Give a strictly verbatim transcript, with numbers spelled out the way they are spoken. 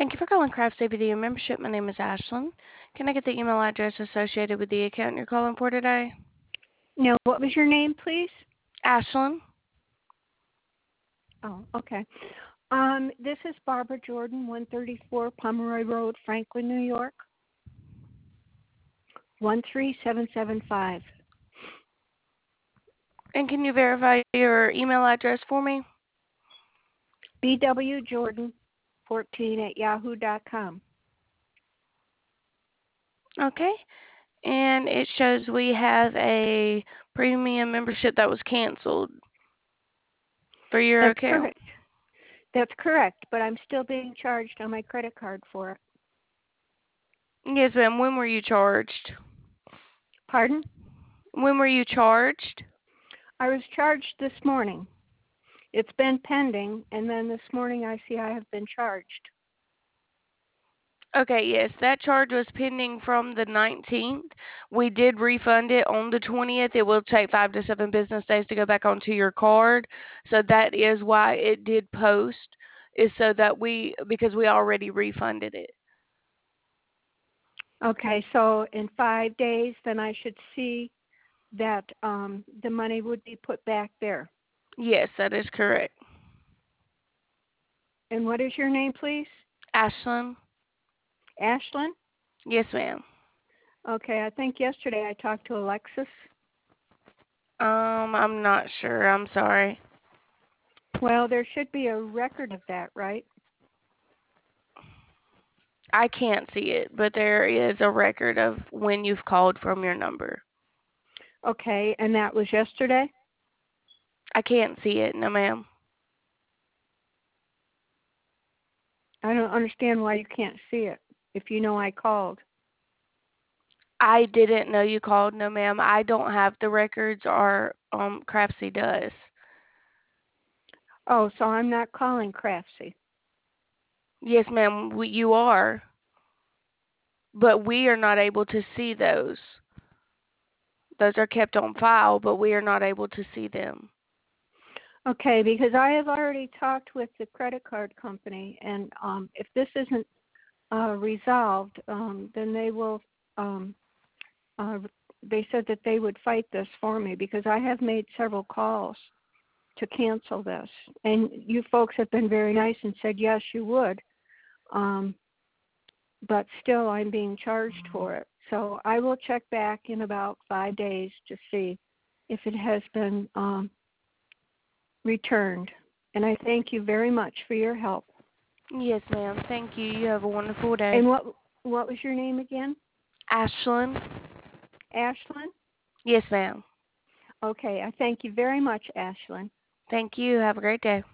Thank you for calling Craft C B D Membership. My name is Ashlyn. Can I get the email address associated with the account you're calling for today? No, what was your name, please? Ashlyn. Oh, okay. Um, this is Barbara Jordan, one thirty-four Pomeroy Road, Franklin, New York, one three seven seven five. And can you verify your email address for me? B W Jordan fourteen at yahoo dot com. Okay. And it shows we have a premium membership that was canceled for your That's account. correct. That's correct, but I'm still being charged on my credit card for it. Yes, ma'am. When were you charged? Pardon? When were you charged? I was charged this morning. It's been pending, and then this morning I see I have been charged. Okay, yes, that charge was pending from the nineteenth. We did refund it on the twentieth. It will take five to seven business days to go back onto your card. So that is why it did post, is so that we, because we already refunded it. Okay, so in five days, then I should see that um, the money would be put back there. Yes, that is correct. And what is your name, please? Ashlyn? Ashlyn? Yes, ma'am. Okay, I think yesterday I talked to Alexis. Um, I'm not sure. I'm sorry. Well, there should be a record of that, right? I can't see it, but there is a record of when you've called from your number. Okay, and that was yesterday? I can't see it, no, ma'am. I don't understand why you can't see it if you know I called. I didn't know you called, no, ma'am. I don't have the records, or um, Craftsy does. Oh, so I'm not calling Craftsy. Yes, ma'am, we, you are, but we are not able to see those. Those are kept on file, but we are not able to see them. Okay, because I have already talked with the credit card company, and um, if this isn't uh, resolved, um, then they will. Um, uh, they said that they would fight this for me because I have made several calls to cancel this, and you folks have been very nice and said yes, you would. Um, but still, I'm being charged for it. So I will check back in about five days to see if it has been um, returned. And I thank you very much for your help. Yes, ma'am. Thank you. You have a wonderful day. And what what was your name again? Ashlyn? Ashlyn? Yes, ma'am. Okay, I thank you very much, Ashlyn. Thank you. Have a great day.